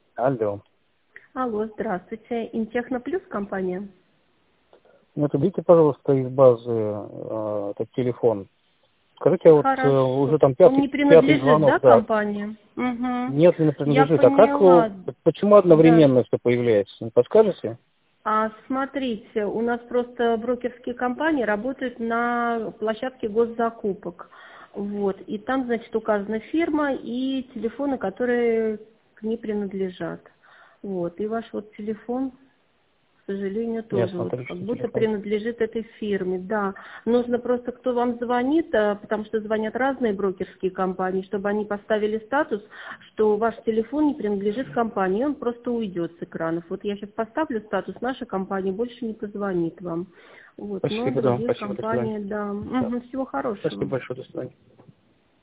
Алло. Алло, здравствуйте. Интехно Плюс компания? Вот уберите, пожалуйста, из базы этот телефон. Скажите, вот Хорошо. уже там Он пятый, не пятый принадлежит, да, звонок, да. компании? Угу. Нет, не Я принадлежит. А как, поняла. почему Да. одновременно все появляется? Не подскажете? Смотрите, у нас просто брокерские компании работают на площадке госзакупок. Вот. И там, значит, указана фирма и телефоны, которые к ней принадлежат. Вот. И ваш вот телефон, к сожалению, Я тоже вот смотрю, как что будто телефон. принадлежит этой фирме. Да, нужно просто, кто вам звонит, потому что звонят разные брокерские компании, чтобы они поставили статус, что ваш телефон не принадлежит компании, он просто уйдет с экранов. Вот я сейчас поставлю статус, наша компания больше не позвонит вам. Вот, но Спасибо, да, другие спасибо, до свидания. компании, да. Да. Мгм, всего Спасибо хорошего. большое, до свидания.